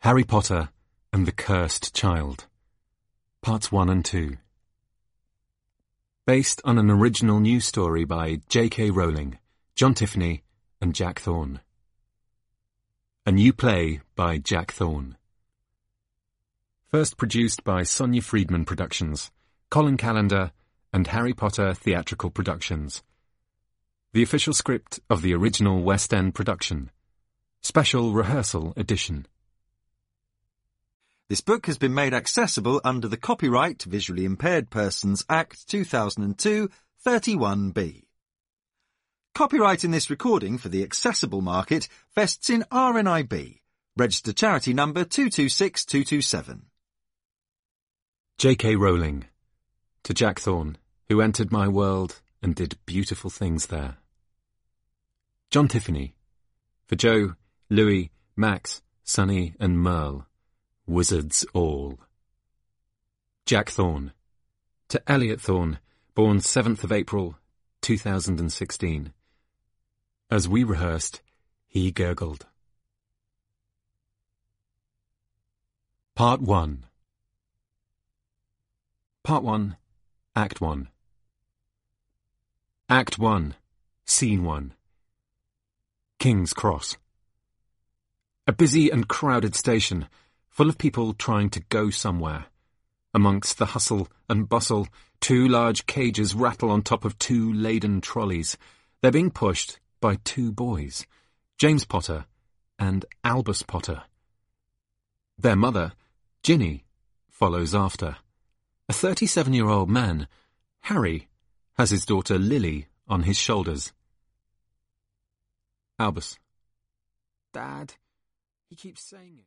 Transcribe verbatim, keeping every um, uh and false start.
Harry Potter and the Cursed Child, Parts one and two. Based on an original news story by J K Rowling, John Tiffany and Jack Thorne. A new play by Jack Thorne. First produced by Sonia Friedman Productions, Colin Callender and Harry Potter Theatrical Productions. The official script of the original West End production. Special Rehearsal Edition. This book has been made accessible under the Copyright Visually Impaired Persons Act two thousand two, thirty-one B. Copyright in this recording for the accessible market vests in R N I B, registered charity number two two six two two seven. J K Rowling, to Jack Thorne, who entered my world and did beautiful things there. John Tiffany, for Joe, Louis, Max, Sonny and Merle, wizards all. Jack Thorne, to Elliot Thorne, born seventh of April, two thousand sixteen. As we rehearsed, he gurgled. Part one. Part one, Act one. Act one, Scene one. King's Cross. A busy and crowded station, full of people trying to go somewhere. Amongst the hustle and bustle, two large cages rattle on top of two laden trolleys. They're being pushed by two boys, James Potter and Albus Potter. Their mother, Ginny, follows after. A thirty-seven-year-old man, Harry, has his daughter Lily on his shoulders. Albus. Dad, he keeps saying it.